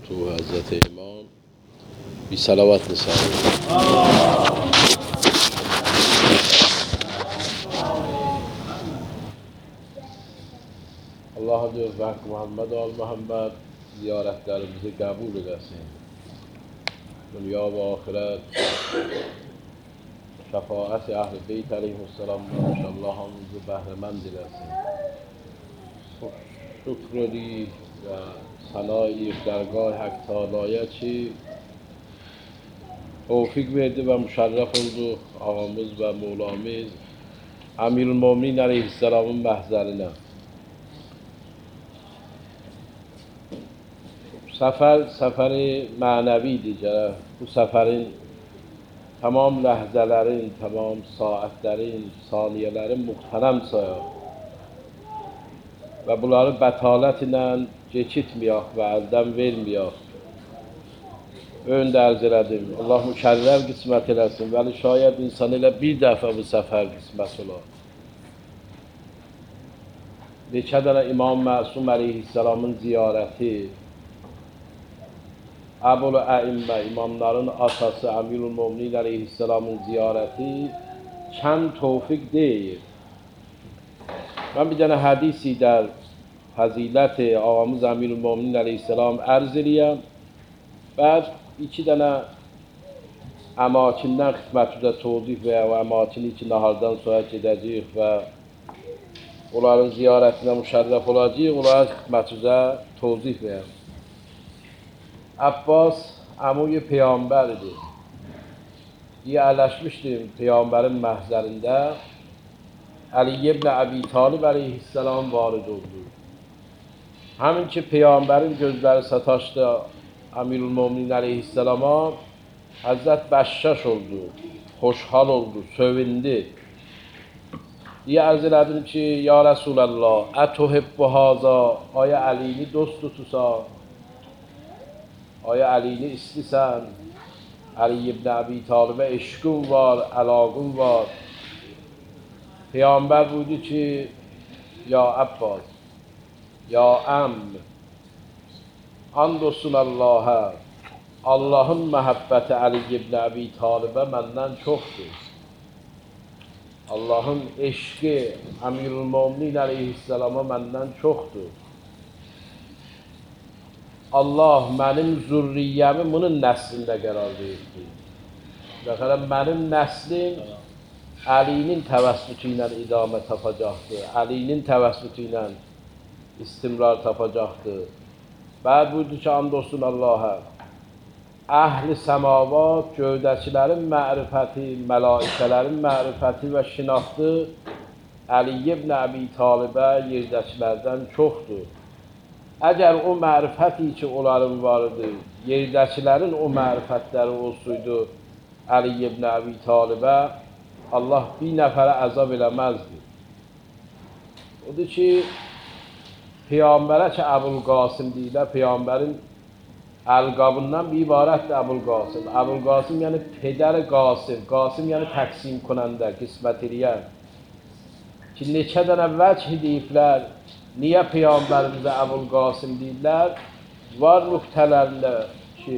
تو حضرت امام بی صلوات نساییم. Allah diyor ve Muhammed al Muhammed ziyaretlerimizi kabul edesin. Dünya ve ahiret şefaat ehl-i beyt aleyhisselam'dan inşallah hamımızı behremend eylesin. Şükr edip ve sanayı dergah Hak Teala'ya ki tevfik verdi ve müşerref oldu ağamız ve Mevlamız Emirülmüminin aleyhisselamın mehzerine. Seferi mənəvidir. Bu səfərin tamam ləhzələrin, tamam saatlərin, saniyələrin muhterem sayaq. Və bunları bətalət ilə keçitməyək və əldən verməyək. Öndə ərz elədim. Allah mükərrər qismət eləsin. Vəli şayət insan elə bir dəfə bu səfər qismət olar. Neçə dənə İmam Məsum əleyhisselamın ziyarəti, Əbul-Əimmə, imamların atası Əmirülmüminin əleyhisselamın ziyarəti kənd tevfik deyil. Mən bir dənə hədisi در fəzilət ağamız Əmirülmüminin əleyhisselam ərz eləyəm. Bəd iki dənə əmakindən xidmətimizə tövzih və əmakini ki, nahardan sonra gedəcəyik və onların ziyarətinə müşərrəf olacağıq, onların xidmətimizə tövzih verəm. Abbas əmuy Peyğəmbərdir. Yerləşmişdim Peyğəmbərin məhzərində. Ali ibn Əbi Talib əleyhisselam varid oldu. Həmin ki Peyğəmbərin gözləri sataşdı Əmirülmüminin əleyhisselama, Həzrət bəşşəş oldu, xoşhal oldu, sevindi. Ərz elədim ki, ya Rəsulallah, ətühibbu haza, aya Əlini dost tutusan, aya Əlini istisən, Ali ibn Əbi Talibə eşqin var, əlaqın var. Peyğəmbər buyurdu ki, ya Abbas, ya əm, and olsun Allah'a, Allahın məhəbbəti Ali ibn Əbi Talibə məndən çoxdur. Allahın eşqi Əmirülmüminin əleyhisselama məndən çoxdur. Allah mənim zürriyyəmi bunun nəslində qərar verdi. Baxın, mənim nəslim Əlinin təvəssütü ilə idamə tapacaqdır. Əlinin təvəssütü ilə istimrar tapacaqdır. Bəd buyurdu ki, and olsun Allah'a, əhl-i səmavat, göydəkilərin mərifəti, mələikələrin mərifəti və şinaxtı Ali ibn Əbi Talibə yerdəkilərdən çoxdur. Əgər o mərifəti ki, onların vardı, yerdəkilərin o mərifətləri olsaydı Ali ibn Əbi Talibə, Allah bir nəfərə əzab eləməzdi. Odur ki, Peyğəmbərə ki, Əbul-Qasım deyilər, Peyğəmbərin əlqabından bir ibarətdir Əbul-Qasım. Əbul-Qasım yəni pedər Qasım, Qasım yəni təqsim konəndə, qismət eləyən. Ki, neçə dənə vəcih deyiblər, niyə Peyğəmbərimizə Əbul-Qasım deyirlər? Var nüqtələrlə ki,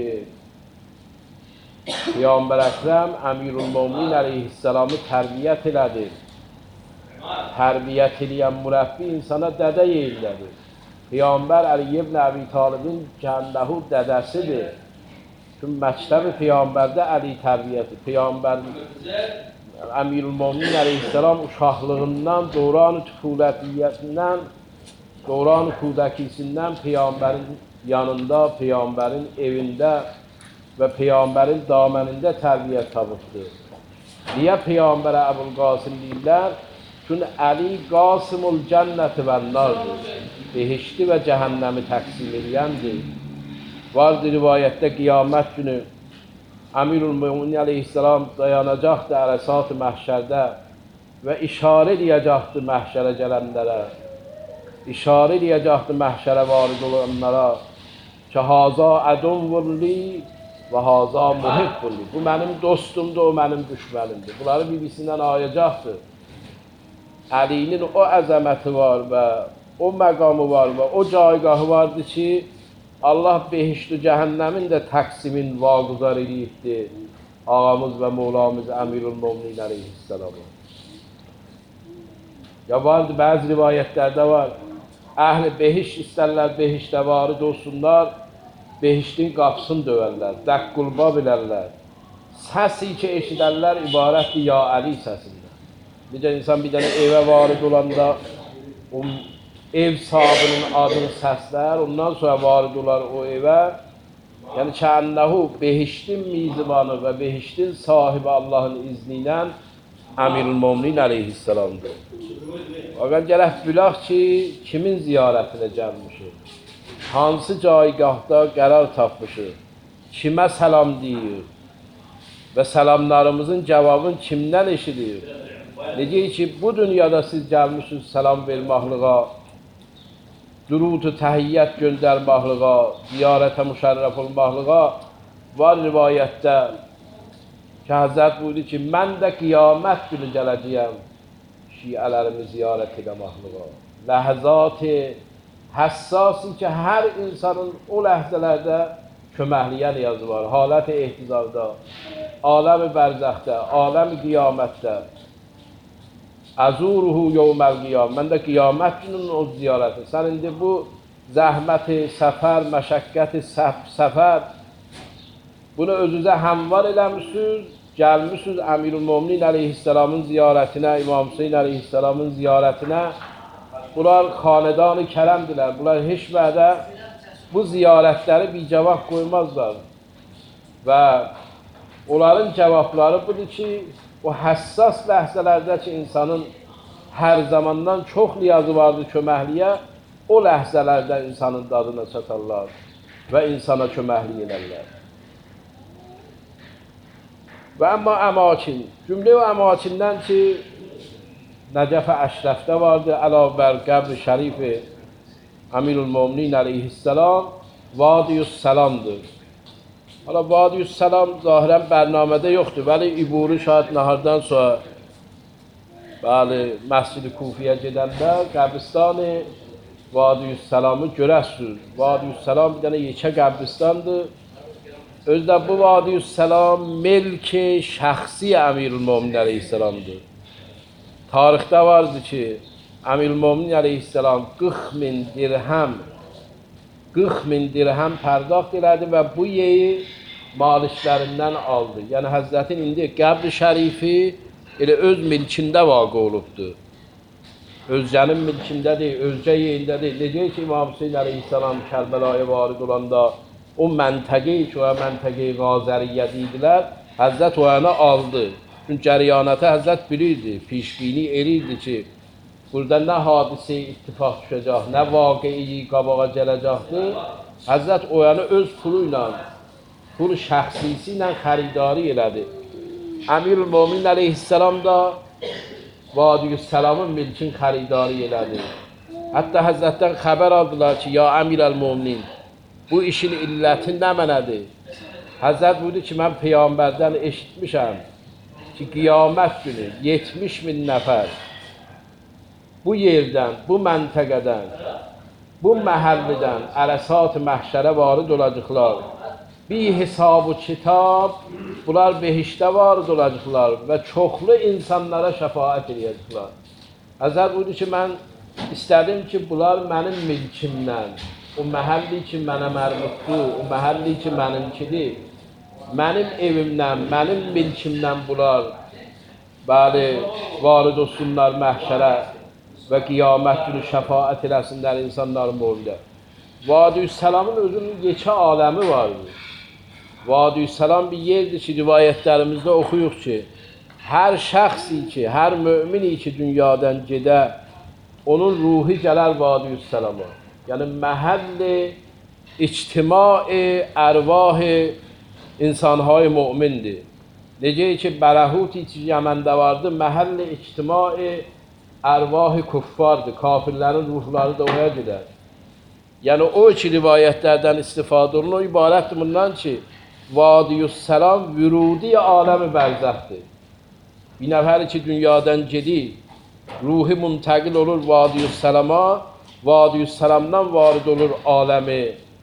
Peyğəmbər Əkrəm Əmirülmüminin əleyhisselamı tərbiyyət elədir. Tərbiyyət eləyən mürəbbi insana dədə yeyirlədir. Peyğəmbər Ali ibn Əbi Talibin kəndəhu dədəsidir. Çünki məktəb-i Peyğəmbərdə Əli tərbiyyəti. Peyğəmbər Əmirülmüminin əleyhisselam uşaqlığından, dövran-ı tüfulətiyyətindən, dövran-ı kudəkisindən Peyğəmbərin yanında, Peyğəmbərin evində və Peyğəmbərin damənində tərbiyyət tapıbdır. Niyə Peyğəmbərə Əbul-Qasım deyirlər? Çünki Əli Qasımul cənnəti və nardır. Behişti və cəhənnəmi təqsim edəndir. Vardır rivayətdə qiyamət günü Əmirülmüminin əleyhisselam dayanacaqdır ərəsat-ı məhşərdə və işarə edəcəkdir məhşərə gələnlərə. İşarə edəcəkdir məhşərə varid olanlara ki, haza ədunvulli və haza muhibbulli. Bu mənim dostumdur, o mənim düşmənimdir. Bunları birisindən ayacaqdır. Əlinin o əzəməti var və o məqamı var və o caygahı vardır ki, Allah behişt-i cəhənnəmin də təqsimin vaquzar edibdir. Ağamız və Mevlamız Əmirül-Möminin əleyhisselamı. Ya vardı, bəzi rivayətlərdə var. Əhl-i behişt istərlər, behiştə varid olsunlar, behiştin qapısını döyərlər, dəqqulba bilərlər. Səsi ki eşidərlər ibarətdir ya Əli səsində. Necə insan bir dənə evə varid olanda o ev sahibinin adını səslər, ondan sonra varid olar o evə. Yəni kənnəhu behiştin mizibanı və behiştin sahibi Allahın izni ilə Əmirül-Möminin əleyhisselamdır. Fakat gərək bilək ki, kimin ziyarətinə gəlmişik, hansı caygahda qərar tapmışıq, kimə səlam deyir və səlamlarımızın cavabını kimdən eşidir? Necə ki, bu dünyada siz gəlmişsiniz səlam verməklığa, durud-u təhiyyət göndərməklığa, ziyarətə müşərrəf olmaqlığa, var rivayətdə ki, Həzrət buyurdu ki, mən də qiyamət günü gələcəyəm şiələrimi ziyarət edəməklığa. Ləhzat-ı həssasi ki, hər insanın o ləhzələrdə köməkliyə niyazı var. Halət-i ehtizarda, aləm-i bərzəxdə, aləm-i qiyamətdə. Əzuruhu yevməl qiyam. Mən də qiyamət gününün o ziyarəti. Sən indi bu zəhməti, səfər, məşəqqəti, səfər, bunu özünüzə həmvar eləmişsiniz, gəlmişsiniz Əmirül-Möminin əleyhisselamın ziyarətinə, İmam Hüseyin əleyhisselamın ziyarətinə. Bunlar xanedan-ı kərəmdirlər. Bunlar heç vədə bu ziyarətləri bir cavab qoymazlar. Və onların cavabları budur ki, o həssas ləhzələrdə ki, insanın hər zamandan çox niyazı vardır köməkliyə, o ləhzələrdə insanın dadına çatarlar və insana köməklik edərlər. Və əmma əmakin, cümlə o əmakindən ki, Nəcəf-i Əşrəfdə vardır, əlavə bər qəbr-i şərifi Əmirül-Möminin əleyhisselam, Vadiyüs-Səlamdır. Hala Vadiyüs-Səlam zahirən bərnamədə yoxdur, bəli, İburi şahid nahardan sonra Məscid-i Kufiyə gedəndə qəbristan-ı Vadiyüs-Səlamı görəsiniz. Vadiyüs-Səlam bir dənə yekə qəbristandır. Özdə bu Vadiyüs-Səlam milk-i şəxsi Əmirül-Möminin əleyhisselamdır. Tarixdə vardı ki, Əmirül-Möminin əleyhisselam 40.000 dirhəm pərdaxt elədi və bu yeyi maliklərindən aldı. Yəni Həzrətin indi qəbr-i şərifi elə öz milkində vaqe olubdur. Özcənin milkində deyil, özcə yeyində deyil. Necə ki, İmam Hüseyin əleyhisselam Kərbəlaya varid olanda o məntəqeyi ki, o məntəqeyi Qazəriyyə deyildilər, Həzrət o yana aldı. Çünki cəriyanətə Həzrət bilirdi, pişbini elirdi ki, burada nə hadisə ittifaq düşəcək, nə vaqiyi qabağa gələcəkdir. Həzrət o yana öz pulu ilə, pul şəxsisi ilə xəridari elədi. Əmirül-Möminin əleyhisselam da Vadiyüs-Səlamın milkin xəridari elədi. Hətta Həzrətdən xəbər aldılar ki, ya Əmirəl-Möminin, bu işin illəti nə mənədir? Həzrət buyurdu ki, mən Peyğəmbərdən eşitmişəm ki, qiyamət günü 70.000 nəfər bu yerdən, bu məntəqədən, bu məhəllidən ərəsat-ı məhşərə varid olacaqlar. Bir hesab-ı kitab, bunlar behiştə varid olacaqlar və çoxlu insanlara şəfaət edəcəklər. Həzrət buyurdu ki, mən istədim ki, bunlar mənim milkimdən, o məhəlli ki, mənə mərbutdur, o məhəlli ki, mənimkidir, mənim evimdən, mənim milkimdən bunlar, bəli, varid olsunlar məhşərə və qiyamət günü şəfaət eləsinlər insanların boyunda. Vadiyüs-Səlamın özünün yekə aləmi vardır. Vadiyüs-Səlam bir yerdir ki, rivayətlərimizdə oxuyuq ki, hər şəxsi ki, hər mümini ki, dünyadan gedə, onun ruhi gələr Vadiyüs-Səlama. Yəni, məhəlli ictimai ərvah-ı insanhay mümindir. Necə ki, Bərəhut-i Yəməndə vardı, məhəlli ictimai ərvah-ı kuffardır, kafirlərin ruhları da oraya gedər. Yəni, o ki, rivayətlərdən istifadə olunur, ibarətdir bundan ki, Vadiyüs-Səlam vürudi aləmi bərzəxdir. Bir nəfəri ki, dünyadan gedir, ruhi müntəqil olur Vadiyüs-Səlama, Vadiyüs-Səlamdan varid olur aləmi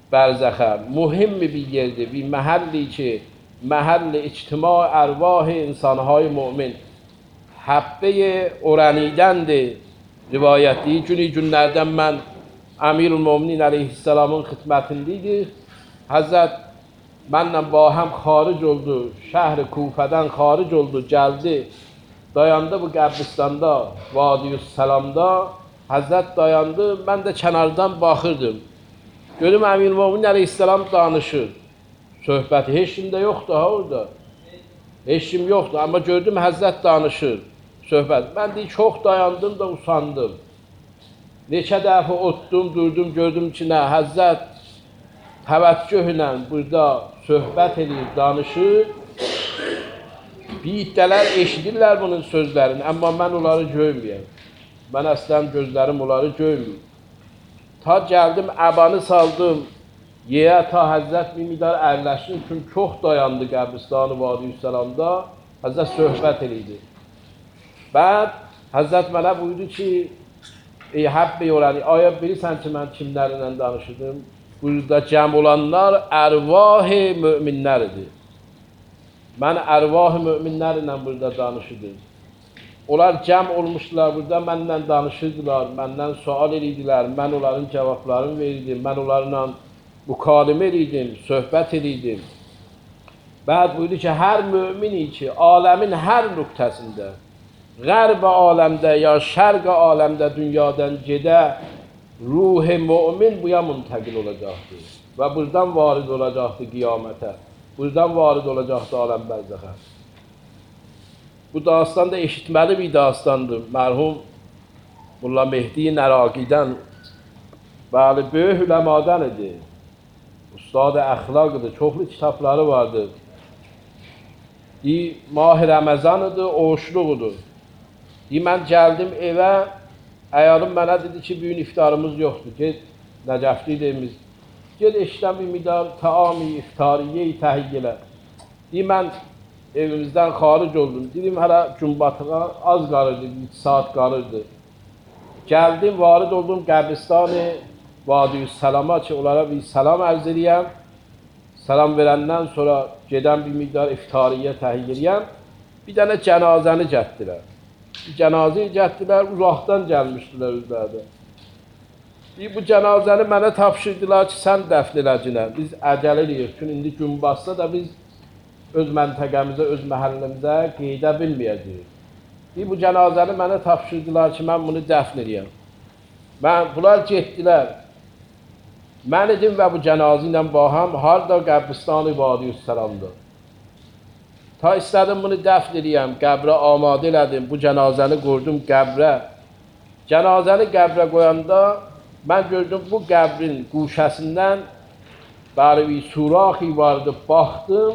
برزخه مهم bir yerdir، bir محلی که محل اجتماع ارواح انسانهای مؤمن حبه öğrenidəndir rivayətli. Günlərdən mən Əmirülmöminin əleyhisselamın xidmətində idi. Həzrət mənlə با həm xaric oldu, şəhər Kufədən xaric oldu, gəldi, dayandı bu qəbristanda, Vadiyüsselamda. Həzrət dayandı, mən də kənardan baxırdım. Gördüm Əmirülmöminin əleyhisselam danışır. Söhbəti heç kimdə yoxdur ha orada. Heç kim yoxdur, amma gördüm Həzrət danışır. Söhbət. Mən də çox dayandım da usandım. Neçə dəfə otdum, durdum, gördüm ki, nə Həzrət təvəccühlə burada söhbət edir, danışır. Bir iddələr eşidirlər bunun sözlərini, amma mən onları görməyəm. Mən əslən gözlərim onları görmür. Ta gəldim, əbanı saldım, yeyə ta Həzrət bir midar ərləşdim, çünki çox dayandı qəbristanı Vadiyüsselamda, Həzrət söhbət edirdi. Bəd Həzrət mənə buyurdu ki, ey həbb öyrəni, aya bilirsən ki, mən kimlərlə danışırdım? Burada cəm olanlar ərvah-ı müminlərdir. Mən ərvah-ı müminlərlə burada danışırdım. Onlar cəm olmuşdular, burada mənlə danışırdılar, məndən sual edirdilər, mən onların cavablarını verirdim, mən onlarla mükalimə edirdim, söhbət edirdim. Bəd buyurdu ki, hər mümini ki, aləmin hər nöqtəsində, Qərb aləmdə ya şərq aləmdə dünyadan gedə ruh-i mümin buya müntəqil olacaqdır. Və buradan varid olacaqdır qiyamətə. Buradan varid olacaqdır aləm bərzəxə. Bu dastan da eşitməli bir dastandır. Mərhum Molla Mehdi Nəraqidən, bəli, böyük üləmadan idi. Ustad-ı əxlaqıdır, çoxlu kitabları vardır. Mah-ı Rəməzan idi, oğuşluqdur. Mən gəldim evə, əyalım mənə dedi ki, bugün iftarımız yoxdur, get, Nəcəfli deyimiz, get eşdən bir midar taami, iftariyeyi təhiyyə. Mən evimizdən xaric oldum, dedim hələ cümbatığa az qalırdı, 1 saat qalırdı. Gəldim, varid oldum qəbristanı Vadiyüsselama ki, onlara bir salam ərz edəyəm. Salam verəndən sonra gedən bir miqdar iftariyə təhiyyə edəyəm. Bir dənə cənazəni gətdilər. Cənazə gətdilər, uzaqdan gəlmişdilər özlərdə. Bu cənazəni mənə tapşırdılar ki, sən dəfn eləcəksən. Biz əcəl edirik, çünki indi gün bassa da biz öz məntəqəmizə, öz məhəlləmizə qeydə bilməyəcəyik. Bu cənazəni mənə tapşırdılar ki, mən bunu dəfn edəyəm. Bunlar getdilər. Mən idim və bu cənazə ilə baham, harada qəbristanı Vadiyüsselamda. Ta istədim bunu dəfn edəyəm, qəbrə amadə elədim, bu cənazəni qoydum qəbrə. Cənazəni qəbrə qoyanda, mən gördüm bu qəbrin quşəsindən bəli bir suraxi vardı, baxdım.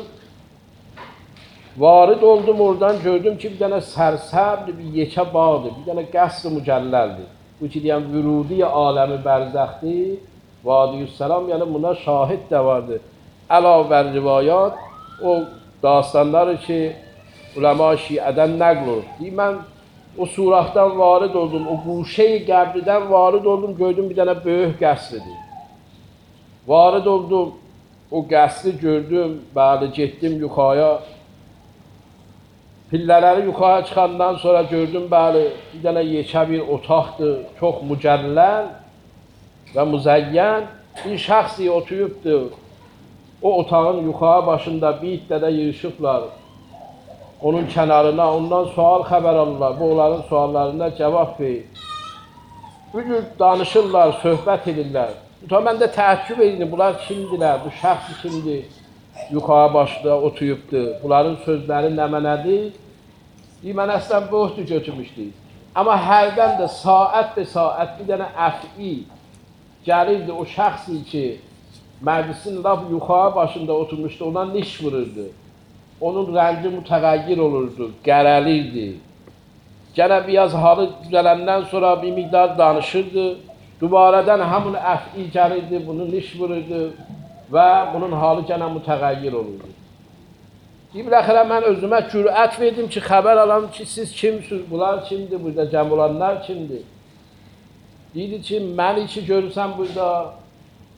Varid oldum oradan, gördüm ki, bir dənə sərsəbdir, bir yekə bağdır, bir dənə qəsr-i mücəlləldir. Bu ki, deyəm, vürudi aləmi bərzəxdir, Vadiyüsselam, yəni buna şahid də vardır. Əlavə rivayat, o dastanları ki, ulema şiədən nəql olur. Mən o suraqdan varid oldum, o quşe-i qəbridən varid oldum, gördüm bir dənə böyük qəsridir. Varid oldum, o qəsri gördüm, bəli, getdim yuxaya. Pillələri yuxaya çıxandan sonra gördüm, bəli, bir dənə yekə bir otaqdır, çox mücəlləl və müzəyyən. Bir şəxsi oturubdur. O otağın yuxarı başında bir iddədə yığışıblar. Onun kənarına, ondan sual xəbər alırlar. Bu onların suallarına cavab verir. Bu cür danışırlar, söhbət edirlər. Mən də təəccüb edirdim, bunlar kimdirlər, bu şəxs kimdir? Yuxarı başda oturubdur. Bunların sözləri nə mənədir? Mən əslən bohdu götürmüşdük. Amma hərdən də saat bir dənə əf'i gəlirdi o şəxsi ki, məclisin laf yuxarı başında oturmuşdu, ona niş vururdu. Onun rəngi mütəğəyyir olurdu, qərəlirdi. Gənə biraz halı düzələndən sonra bir miqdar danışırdı. Dubaradan hamını əf'i gəlirdi, bunu niş vururdu və bunun halı gənə mütəğəyyir olurdu. Biləxərə mən özümə cürət verdim ki, xəbər alam ki, siz kimsiniz, bunlar kimdir, burada cəm olanlar kimdir? Deyildi ki, məni ki görürsən burada,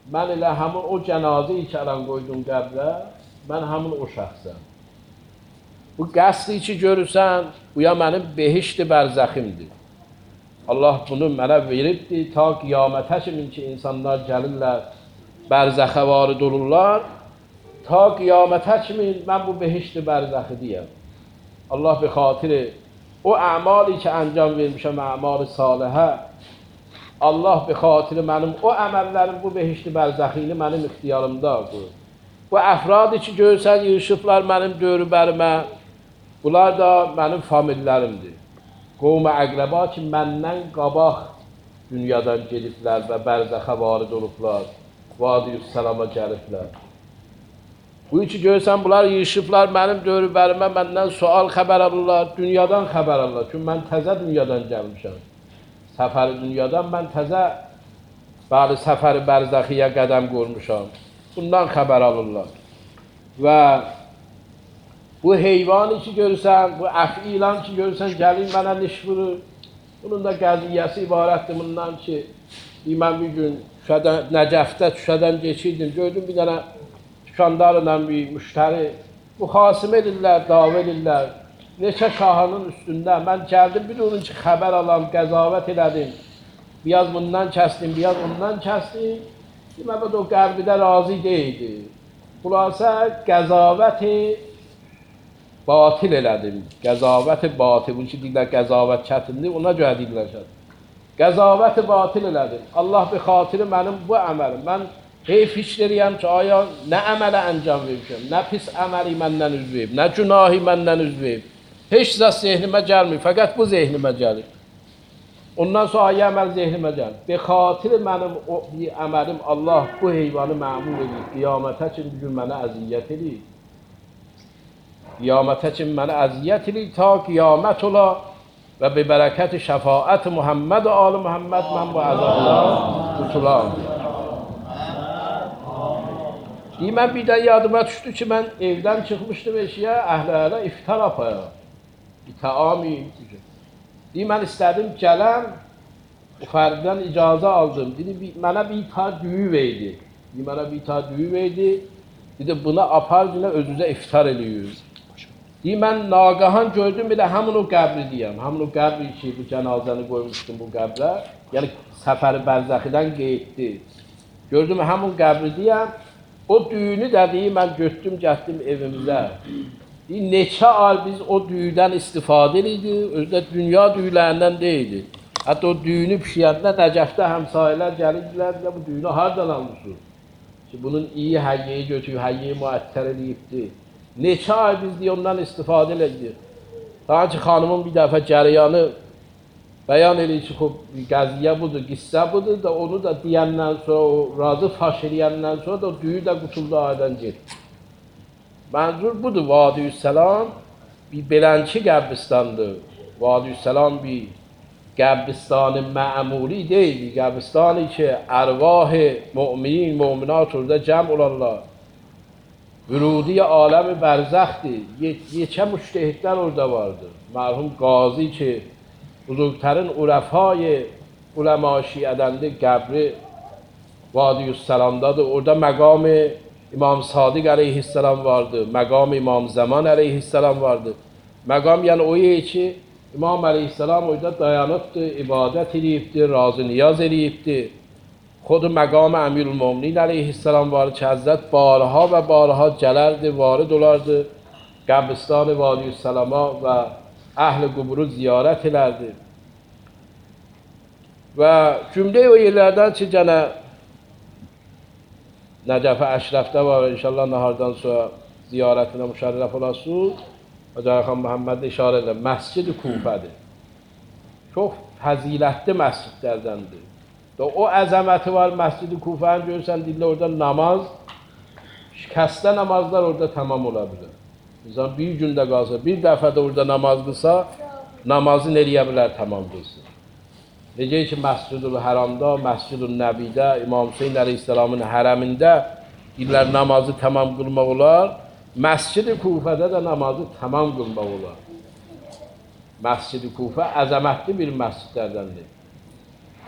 mən elə həmin o cənazə içərən qoydum qəbrə, mən həmin o şəxsəm. Bu qəsdi ki görürsən, bu ya mənim behişt bərzəximdir. Allah bunu mənə veribdir, ta qiyamətə kimi ki insanlar gəlirlər, bərzəxə varid olurlar, ta qiyamətə kimi mən bu behişt bərzəxidiyəm. Allah به خاطر o əmali ki əncam vermişəm, əmal-i salihə, Allah به خاطر mənim o əməllərim bu behişt bərzəxini mənim ixtiyarımda qoyur. Bu əfradı ki görsən, yığışıblar mənim dövrbərimə, bunlar da mənim famillərimdir. Qovm-i əqrəba ki məndən qabaq dünyadan gediblər və bərzəxə varid olublar, Vadi-ü-Səlama gəliblər. Bu iki görsən, bunlar yığışıblar mənim dövrbərimə, məndən sual xəbər alırlar, dünyadan xəbər alırlar. Çünki mən təzə dünyadan gəlmişəm. Səfəri dünyadan mən təzə, bəli, səfəri bərzəxiyə qədəm qoymuşam. Bundan xəbər alırlar. Və bu heyvanı ki görürsən, bu əfi ilan ki görürsən, gəlir mənə niş vurur. Bunun da qəziyyəsi ibarətdir bundan ki, mən bir gün Nəcəfdə Şuşadan geçirdim, gördüm bir dənə dükandarla bir müştəri, müxasimə edirlər, dava edirlər, neçə şahının üstündə. Mən gəldim, bir onun ki xəbər alam, qəzavət elədim. Biraz bundan kəsdim, biraz ondan kəsdim. Deməli, o qərbidə razı deyildi. Xülasə qəzavəti batil elədim. Qəzavəti batil, bunun ki deyirlər qəzavət çətindir, ona görə deyirlər çətin. Qəzavəti batil elədim. Allah bir xatiri mənim bu əməlim. Mən heyf işləyirəm ki, aya nə əmələ əncam vermişəm, nə pis əməli məndən üz verib, nə günahi məndən üz verib. Heç zət zehnimə gəlmir, fəqət bu zehnimə gəlir. Ondan sonra ayə əməl zehnimə gəlir. Be xatiri mənim o əməlim Allah bu heyvanı məmur edir. Qiyamətə kimi bir gün mənə əziyyət edir. Qiyamətə kimi mənə əziyyət edir, ta qiyamət ola və be bərəkət şəfaət Muhammed və ali Muhammed mən bu əzabdan qutulam. Mən bir də yadıma düşdü ki, mən evdən çıxmışdım eşiyə, əhlə-əhlə iftar apaya. İtaami. Mən istədim gələm, bu fərdən icazə aldım. Dedi, mənə bir ta düyü verdi. Mənə bir ta düyü verdi. Dedi, buna apar günə özünüzə iftar eləyir. Mən naqahan gördüm, bir də həmin o qəbri deyəm. Həmin o qəbri ki, bu cənazəni qoymuşdum bu qəbrə. Yəni, səfəri bərzəxidən qeyddi. Gördüm, həmin qəbri deyəm. O düyünü də mən götdüm, gətdim evimizə. Neçə ay biz o düyüdən istifadə edirdik, özdə dünya düyülərindən deyildi. Hətta o düyünü pişiyəndə Nəcəfdə həmsayələr gəlirdilər, bu düyünü hardan almışsınız? Ki, bunun iyi həyyeyi götürüb, həyyeyi müəttər edibdir. Neçə ay biz ondan istifadə edirdik. Daha ki, xanımın bir dəfə cərəyanı bəyan edir ki, qəziyyə budur, qissə budur da onu da deyəndən sonra, o razı faş eləyəndən sonra da o düyü də qutuldu aydan getdi. Mənzur budur, Vadi-ü-Səlam bir belənki qəbristandır. Vadi-ü-Səlam bir qəbristanı mə'muli deyil, qəbristanı ki, ərvah-ı mü'minin, mü'minat orada cəm olarlar. Vürudi aləmi bərzəxdir, yekə müştehidlər orada vardır. Mərhum qazi ki, buzurgtərin urəfay uləma şiədəndir, qəbri Vadi-ü-Səlamdadır. Orada məqam-ı İmam Sadiq əleyhisselam vardı, məqam İmam Zaman əleyhisselam vardı. Məqam yəni o ki, İmam əleyhisselam orada dayanıbdır, ibadət edibdir, razı niyaz edibdir. Xodu məqam Əmirül-Möminin əleyhisselam var ki, Həzrət barha və barha gələrdi, varid olardı, qəbristan-ı Vadi-ü-Səlama və əhl-i quburu ziyarət elərdi. Və cümlə o yerlərdən ki, gənə Nəcəf-i Əşrəfdə var, inşallah nahardan sonra ziyarətinə müşərrəf olasınız. Hacı Məhəmməd işarə edir, Məscid-i Kufədir. Çox fəzilətli məscidlərdəndir. O əzəməti var, Məscid-i Kufəni görürsən, dillə orada namaz, şikəstə namazlar orada tamam ola bilir. İnsan bir gündə qalsa, bir dəfə də orada namaz qılsa, namazı nəriyə bilər tamam qılsın. Necə ki, Məscid-ül Həramda, Məscid-ül Nəbidə, İmam Hüseyin əleyhisselamın hərəmində illər namazı tamam qılmaq olar, Məscid-i Kufədə də namazı tamam qılmaq olar. Məscid-i Kufə əzəmətli bir məscidlərdəndir.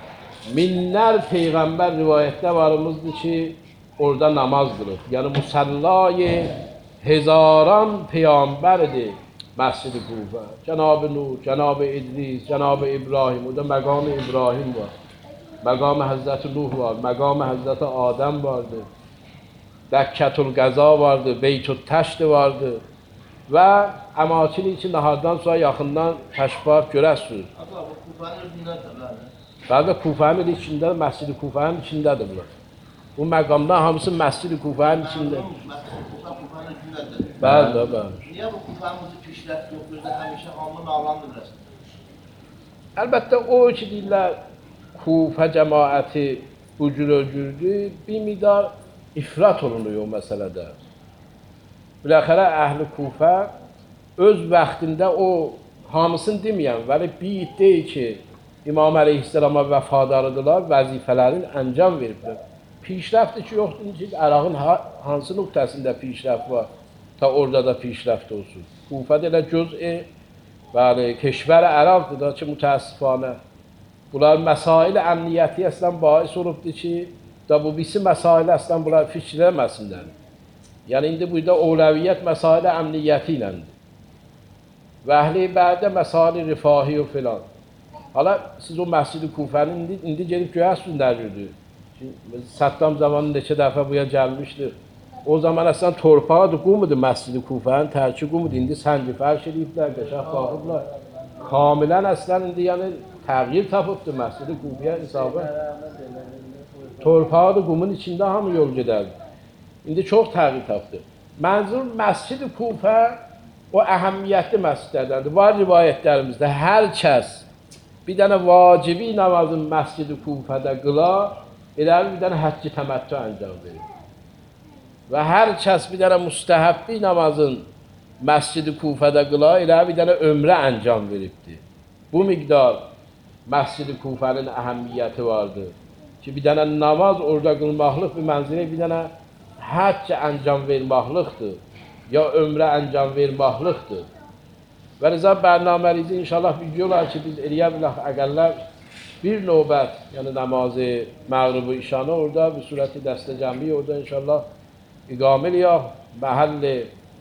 minlər peyğəmbər rivayətdə varımızdır ki, orada namaz qılır. Yəni musallaya hezaran peyğəmbərdir Məscid-i Kufə. Cənab-ı Nuh, Cənab-ı İdris, Cənab-ı İbrahim, orada məqam-ı İbrahim var. Məqam-ı Həzrəti Nuh var, məqam-ı Həzrəti Adəm vardır. Dəkkətül Qəza vardır, Beytül Təşd vardır. Və əmakini için nahardan sonra yaxından təşrif görəsiniz. Abla bu Kufənin özündədir bəli. Bəli, Kufənin içində, Məscid-i Kufənin içindədir bunlar. Bu məqamlar hamısı Məscid-i Kufənin içindədir. Kufənin özündədir. Bəli, bəli. Niyə bu Kufənin pişrəf yox, özdə həmişə hamı nalandır biraz? Əlbəttə o ki deyirlər, Kufə cəmaəti bu cür öcürdü, bir midar ifrat olunuyor o məsələdə. Biləxərə əhl-i Kufə öz vaxtında o hamısını deməyən, vəli bir deyil ki, İmam Əleyhisselama vəfadarıdırlar, vəzifələrin əncam veriblər. Pişrəfdir ki, yoxdur ki, Ərağın hansı nöqtəsində pişrəf var, ta orada da pişrəft olsun. Kufədə elə cüz'i, bəli, keşvər Əraqdır da ki, mütəəssifanə. Bunlar məsail-i əmniyyəti əslən bahis olubdur ki, da bu birisi məsail əslən bunlar fikr eləməsinlər. Yəni, indi burada ovləviyyət məsail-i əmniyyəti iləndir. Və əhli bədə məsail-i rifahi o filan. Hala, siz o Məscid-i Kufənin indi gelib görəsiniz nə cürdür. Saddam zamanı neçə dəfə buya gəlmişdir. O zaman əslən torpaqdır, qumudur Məscid-i Kufənin, tərki qumudur. İndi səngi fərş ediblər, qəşəq baxıblar. Kamilən əslən indi yəni təğyir tapıbdır Məscid-i Kufəyə hesabı. Torpaqdır, qumun içində hamı yol gedərdi. İndi çox təğyir tapdı. Mənzur Məscid-i Kufə o əhəmiyyətli məscidlərdəndir. Var rivayətlərimizdə hər kəs bir dənə vacibi namazın Məscid-i Kufədə qıla, elə bir dənə həcc-i təməttü əncam verir. Və hər kəs bir dənə müstəhəbbi namazın Məscid-i Kufədə qıla, elə bir dənə ömrə əncam veribdir. Bu miqdar Məscid-i Kufənin əhəmiyyəti vardır ki, bir dənə namaz orada qılmaqlıq bir mənzilə, bir dənə həcc əncam vermaqlıqdır, ya ömrə əncam vermaqlıqdır. Və rəza bərnaməlizi inşallah videolar ki, biz eləyə bilək əqəllər bir növbət, yəni namazı məğribi işanı orada, bir surəti dəstə cəmi orada inşallah iqamə eləyək. Məhəlli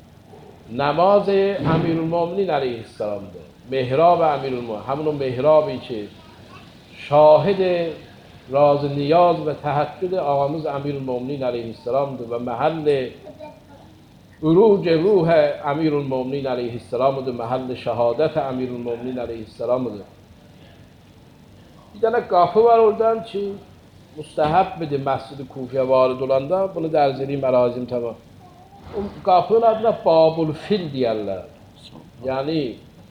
namazı Əmirülmüminin əleyhisselamdır. Mehrab Əmirülmüminin, həmin o mehrabı ki, şahid razı niyaz və təhəccüd ağamız Əmirülmüminin əleyhisselamdır və məhəlli uruc ruh Əmirülmüminin əleyhisselamıdır, məhəlli şəhadət Əmirülmüminin əleyhisselamıdır. Bir dənə qapı var oradan ki, müstəhəbbidir Məscid-i Kufəyə varid olanda, bunu dərz edeyim ərazim tamam. O qapının adına Babul Fil deyərlər. Yəni,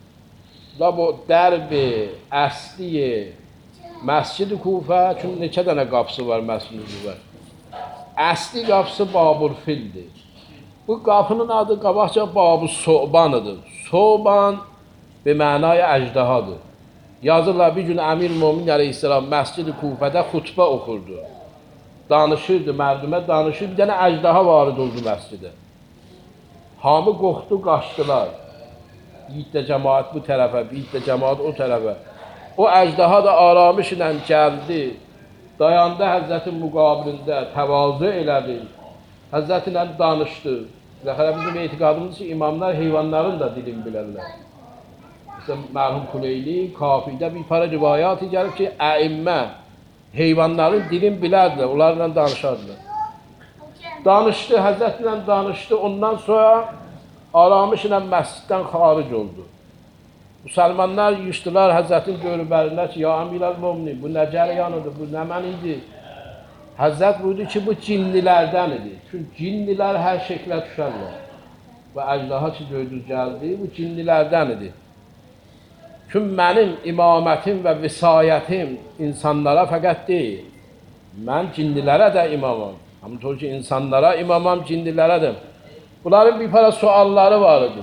bu dərbi, əsli Məscid-i Kufə, çünki neçə dənə qapısı var Məscid-i Kufə. Əsli qapısı Babul Fildir. Bu qapının adı qabaqca Babu Sobanıdır. Soban bir mənaya əjdahadır. Yazırlar bir gün Əmir-i-Mömin əleyhisselam Məscid-i Kufədə xutbə oxurdu. Danışırdı, mərdumə danışırdı, bir dənə əjdaha varid oldu məscidə. Hamı qorxdu, qaçdılar. Yiğit də cəmaat bu tərəfə, yiğit də cəmaat o tərəfə. O əjdaha da aramış ilə gəldi, dayandı Həzrətin müqabilində, təvazö elədi, Həzrət ilə danışdı. Zəxərə bizim etiqadımız ki, imamlar heyvanların da dilini bilərlər. Mesela mərhum Kuleyli, Kafidə bir para rivayatı gəlib ki, əimmə heyvanların dilini bilərdilər, onlarla danışardılar. Danışdı, Həzrət ilə danışdı, ondan sonra aramış ilə məsciddən xaric oldu. Müsəlmanlar yığışdılar Həzrətin görübərində ki, ya Əmirəl-Möminin, bu nə cəryanıdır, bu nə mənidir? Həzrət buyurdu ki, bu cinnilərdən idi. Çünki cinnilər hər şəklə düşərlər. Və əcdaha ki, gördür gəldi, bu cinnilərdən idi. Çünki mənim imamətim və visayətim insanlara fəqət deyil. Mən cinnilərə də imamam. Hamıdır ki, insanlara imamam, cinnilərə də. Bunların bir para sualları var idi.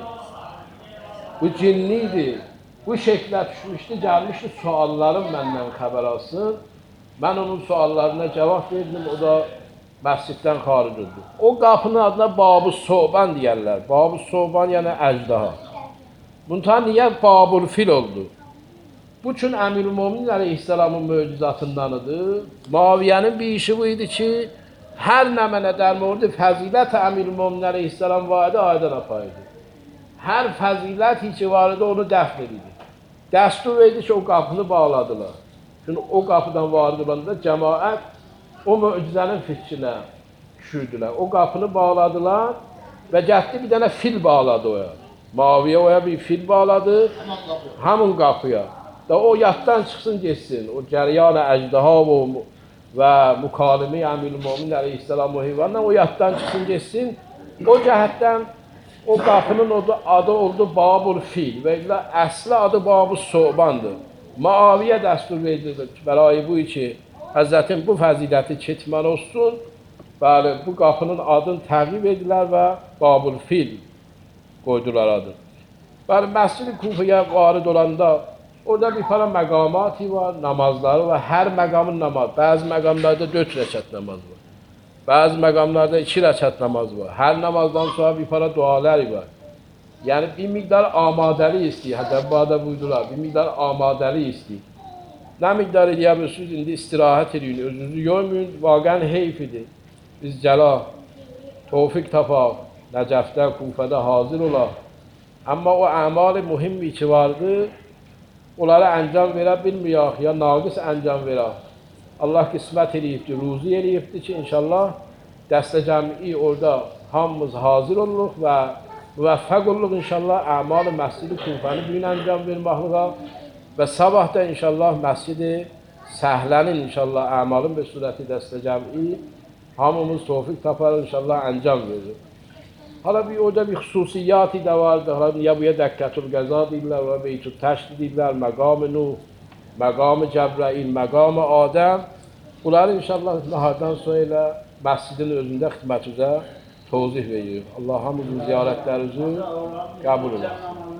Bu cinniydi, bu şəklə düşmüşdü, gəlmişdi, suallarım məndən xəbər alsın. Mən onun suallarına cavab verdim, o da məsciddən xaric oldu. O qapının adına Babu Soban deyərlər. Babu Soban yəni əcdaha. Bundan niyə Babul Fil oldu? Bu üçün Əmirül-Möminin əleyhissalamın möcüzatındanıdır. Muaviyyənin bir işi bu idi ki, hər nə mənə در مورد فضیلت Əmirül-Möminin əleyhissalam vardı aydan apaydı. Hər fəziləti ki vardı onu dəfn edirdi. Dəstur verdi ki, o qapını bağladılar. Çünki o qapıdan varid olanda cəmaət o möcüzənin fikrinə düşürdülər. O qapını bağladılar və getdi bir dənə fil bağladı oya. Muaviyyə oya bir fil bağladı, həmin qapıya. Da o yaddan çıxsın geçsin. O cəryan-ı əjdaha və mükalimi Əmirül-Möminin əleyhissalam o heyvanla o yaddan çıxsın geçsin. O cəhətdən o qapının adı oldu Babul Fil və əsli adı Babul Sobandır. Muaviyyə dəstur verdi ki, bərai bu ki, Həzrətin bu fəziləti ketmən olsun. Bəli, bu qapının adını təqib edilər və Babul Fil qoydular adı. Bəli, Məscid-i Kufəyə varid olanda orada bir para məqamati var, namazları var. Hər məqamın namazı. Bəzi məqamlarda 4 rəkat namaz var. Bəzi məqamlarda 2 rəkat namaz var. Hər namazdan sonra bir para duaları var. Yəni bir miqdar amadəli istəyir. Hədəbbada buydular, bir miqdar amadəli istəyir. Nə miqdar eləyə bilirsiniz, indi istirahət edin, özünüzü yormayın, vaqən heyf idi. Biz gəla, tevfik tapaq, Nəcəfdə, Kufədə hazır olaq. Amma o əmal mühimmi ki vardı, onlara əncam verə bilməyək, ya naqis əncam verək. Allah qismət eləyibdir, ruzi eləyibdir ki, inşallah dəstə cəmi orada hamımız hazır oluruq və müvəffəq oluruq inşallah əmal-i Məscid-i Kufəni bu gün əncam verməklığa və sabah da inşallah Məscid-i Səhlənin inşallah əmalın bir surəti dəstə cəmi hamımız tevfik taparıq inşallah əncam verir. Hala bir orada bir xüsusiyyəti də vardır. Hala niyə buya Dəkkətül Qəza deyirlər və Beytül Təşd deyirlər, məqam-ı Nuh, məqam-ı Cəbrail, məqam-ı Adəm. Bunları inşallah nahardan sonra ilə məscidin özündə xidmətimizə tozih verir. Allah hamımızın ziyarətlərinizi qəbul edir.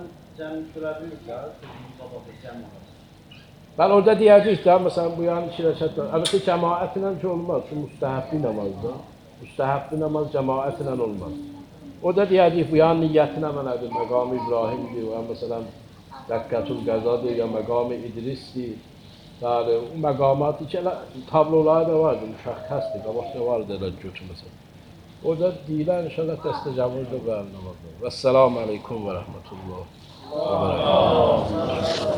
Ben orada deyəcəyik də, məsələn, bu yan 2 rəkat var. Əlbəttə cəmaətlə ki olmaz, şu müstəhəbli namazda. Müstəhəbli namaz cəmaətlə olmaz. Orada deyəcəyik, bu yan niyyətinə mənədir, məqam-ı İbrahimdir, və məsələn, Dəkkətül Qəzadır, ya məqam-ı İdrisdir. Yəni, o məqamatı ki, tabloları da vardır, müşəxxəsdir, qabaqda vardır elə götürməsən. Orada deyilər, inşallah dəstəcəmizdə bəyan namazdır. Vəssalamu aleykum və rəhmətullah.